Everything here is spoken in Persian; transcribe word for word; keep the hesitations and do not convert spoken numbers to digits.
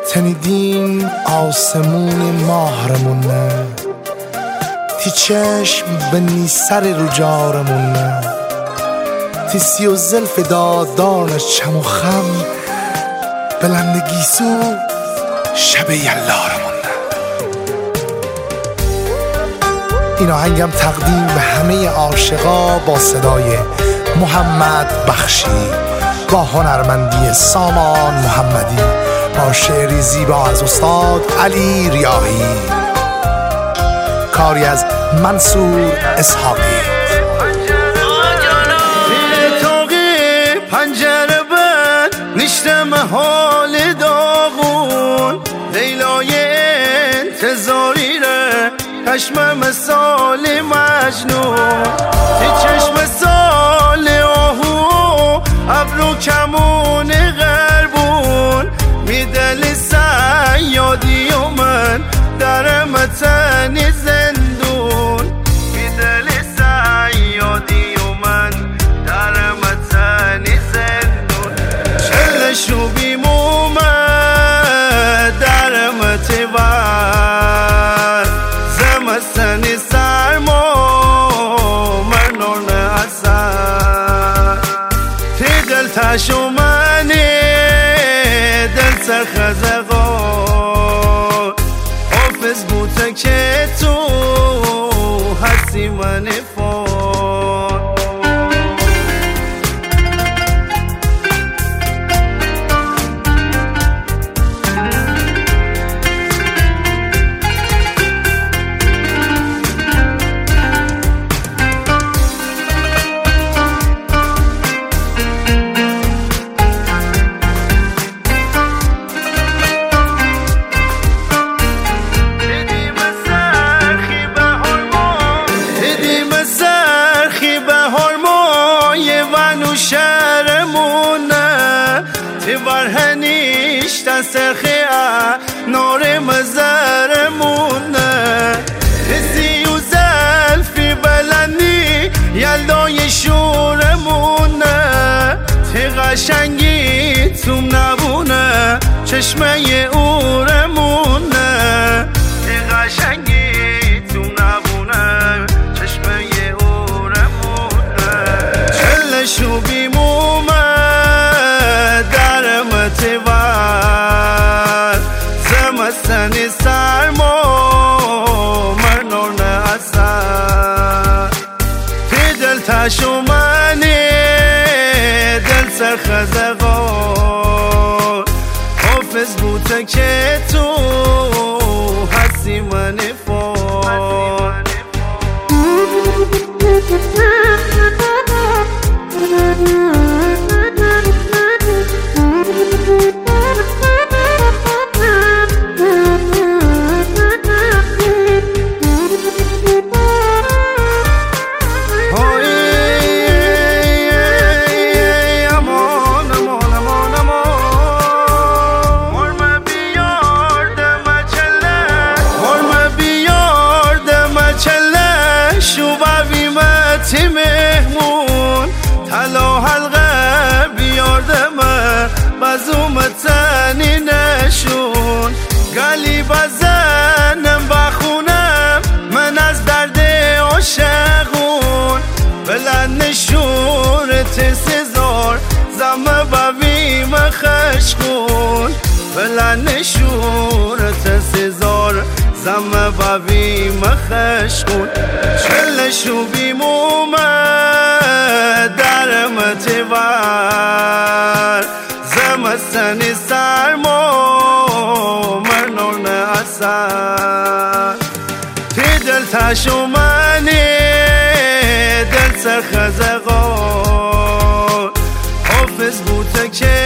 تنیدین آسمون ماهرمون نه، تی چشم به نی سر رو جارمون نه، تی سی و زلف دادان چم و خم بلند گیسو شب یلارمون نه. این آهنگم تقدیم به همه عاشقا با صدای محمد بخشی، با هنرمندی سامان محمدی، با شعری زیبا از استاد علی ریاحی، کاری از منصور اسحاقی. پنجره بند نشتم حال داغون، لیلای انتظاری ره چشم مثال مجنون، تی چشم سال آهو ابرو کمون غربون، میدل سیادی و من در متنی زندون، میدل سیادی و من در متنی زندون، چلشو بیمومد در متور زمستنی سرما مرنون اثر، تی دل تشو منی دل سرخزقان، حافظ بوده که تو هستی من فان. برهنیشتن سرخیه نور مزرمونه، حسی و زلفی بلندی یلدای شورمونه، تی قشنگی توم نبونه چشمه اورمونه، تی قشنگی توم نبونه چشمه اورمونه، چلشو بیمومه تیوار زمستنی سرما مرنون اثر، تی دل تشو منی دل سرخزقان، حافظ بوده که تو هستی من فان. تی مهمون تلا حلقه بیاردمه بزوم تنی نشون، گلی بزنم بخونم من از درد عاشقون، بلند نشور تی سزار زمه بویم خشکون، بلند نشور تی سزار زمه بویم خشکون، چلشو بیمومد در متور زمستنی سرما مرنون اثر، تی دل تشو منی دل سرخزقان، حافظ بوده که